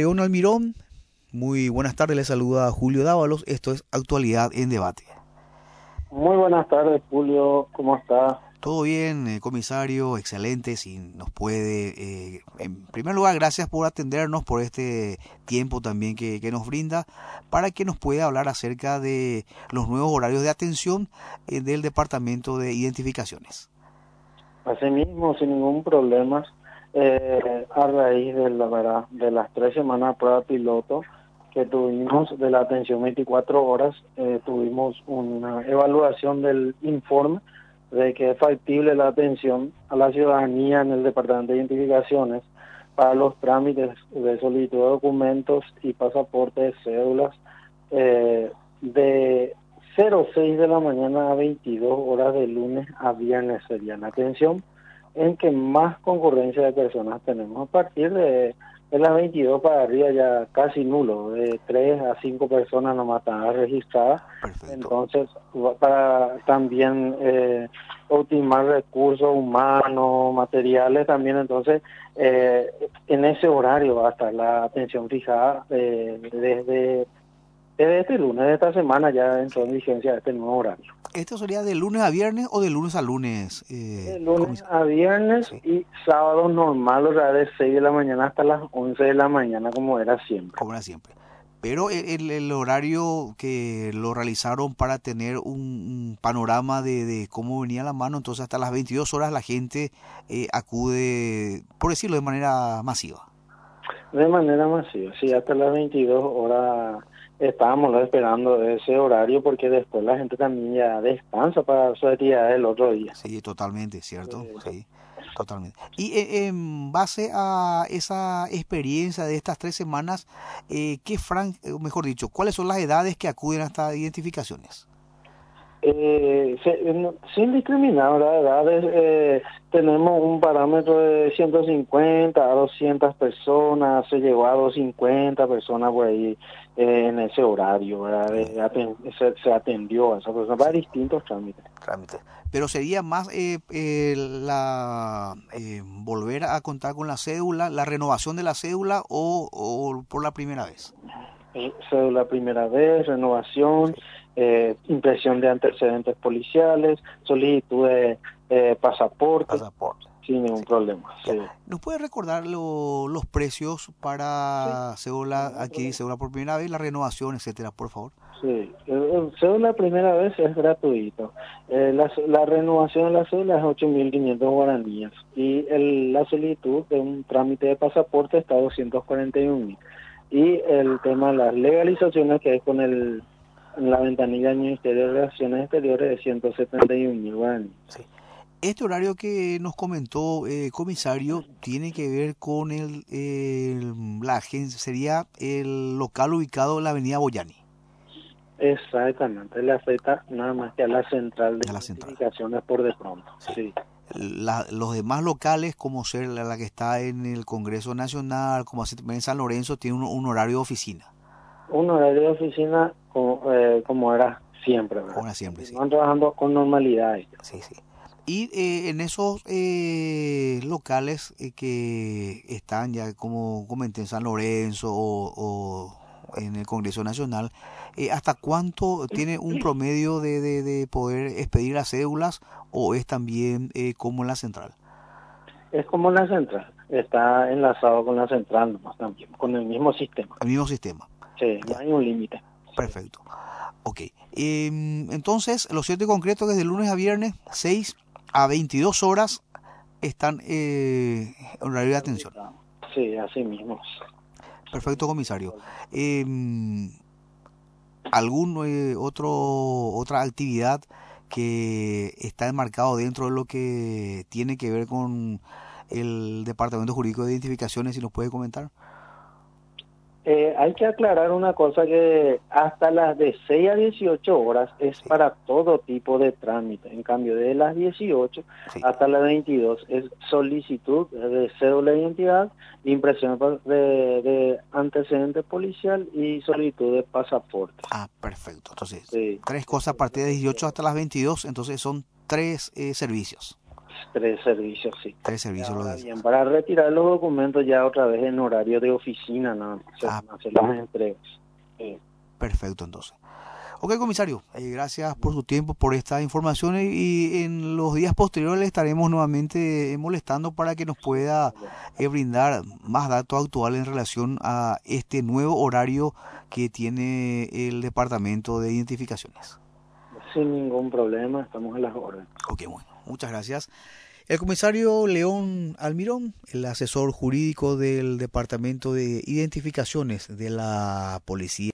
León Almirón, muy buenas tardes, le saluda Julio Dávalos, esto es Actualidad en Debate. Muy buenas tardes, Julio, ¿cómo está? Todo bien, comisario, excelente, si nos puede, en primer lugar, gracias por atendernos, por este tiempo también que nos brinda, para que nos pueda hablar acerca de los nuevos horarios de atención del Departamento de Identificaciones. Así mismo, sin ningún problema, a raíz de de las 3 semanas de prueba piloto que tuvimos de la atención 24 horas, tuvimos una evaluación del informe de que es factible la atención a la ciudadanía en el Departamento de Identificaciones para los trámites de solicitud de documentos y pasaportes, cédulas, de 06 de la mañana a 22 horas de lunes a viernes sería la atención, en que más concurrencia de personas tenemos. A partir de las 22 para arriba ya casi nulo, de 3 a 5 personas nomás están registradas. Perfecto. Entonces, para también optimar recursos humanos, materiales también, entonces en ese horario va a estar la atención fijada desde este lunes de esta semana ya entró en vigencia este nuevo horario. ¿Esto sería de lunes a viernes o de lunes a lunes? De lunes a viernes, sí. Y sábado normal, o sea, de 6 de la mañana hasta las 11 de la mañana, como era siempre. Como era siempre. Pero el horario que lo realizaron para tener un panorama de cómo venía la mano, entonces hasta las 22 horas la gente acude, por decirlo, de manera masiva. De manera masiva, sí, hasta las 22 horas estábamos esperando ese horario porque después la gente también ya descansa para su actividad del otro día. Sí, totalmente, ¿cierto? Sí, totalmente. Y en base a esa experiencia de estas 3 semanas, mejor dicho, ¿cuáles son las edades que acuden a estas identificaciones? Sin discriminar las edades, tenemos un parámetro de 150 a 200 personas, se llegó a 250 personas por ahí en ese horario, ¿verdad? Se atendió a esa persona para distintos trámites. Pero sería más volver a contar con la cédula, la renovación de la cédula o por la primera vez. Cédula primera vez, renovación, impresión de antecedentes policiales, solicitud de pasaporte, sin ningún problema. Sí. ¿Nos puede recordar los precios para cédula, aquí cédula por primera vez, la renovación, etcétera, por favor? Sí, cédula primera vez es gratuito. La renovación de la cédula es 8.500 guaraníes y la solicitud de un trámite de pasaporte está a 241.000. Y el tema de las legalizaciones que es con la ventanilla del Ministerio de Relaciones Exteriores de 171.000 guaraníes. Sí. Este horario que nos comentó, comisario, tiene que ver con la agencia, sería el local ubicado en la avenida Boyani. Exactamente, le afecta nada más que a la central de identificaciones por de pronto. Sí. Los demás locales, como ser la que está en el Congreso Nacional, como así también en San Lorenzo, tiene un horario de oficina. Un horario de oficina como era siempre, ¿verdad? Como era siempre, sí. Van trabajando con normalidad. Sí, sí. Y en esos locales que están ya, como comenté, en San Lorenzo o en el Congreso Nacional, ¿hasta cuánto tiene un promedio de poder expedir las cédulas o es también como en la central? Es como en la central, está enlazado con la central nomás también, con el mismo sistema. El mismo sistema. Sí, no hay un límite. Perfecto. Ok. Entonces, lo cierto y concreto es que de lunes a viernes, 6 a 22 horas están en horario de atención. Sí, así mismo. Perfecto, comisario. ¿Algún otra actividad que está enmarcado dentro de lo que tiene que ver con el Departamento Jurídico de Identificaciones, si nos puede comentar? Hay que aclarar una cosa, que hasta las de 6 a 18 horas es para todo tipo de trámite. En cambio, de las 18 hasta las 22 es solicitud de cédula de identidad, impresión de antecedente policial y solicitud de pasaporte. Ah, perfecto. Entonces, 3 cosas a partir de 18 hasta las 22, entonces son 3 servicios. tres servicios, sí. 3 servicios Ahora los bien, para retirar los documentos ya otra vez en horario de oficina, ¿no? Se van a hacer las entregas. Sí. Perfecto, entonces. Ok, comisario, gracias por su tiempo, por esta información y en los días posteriores le estaremos nuevamente molestando para que nos pueda brindar más datos actuales en relación a este nuevo horario que tiene el Departamento de Identificaciones. Sin ningún problema, estamos a las órdenes. Ok, bueno, muchas gracias. El comisario León Almirón, el asesor jurídico del Departamento de Identificaciones de la Policía.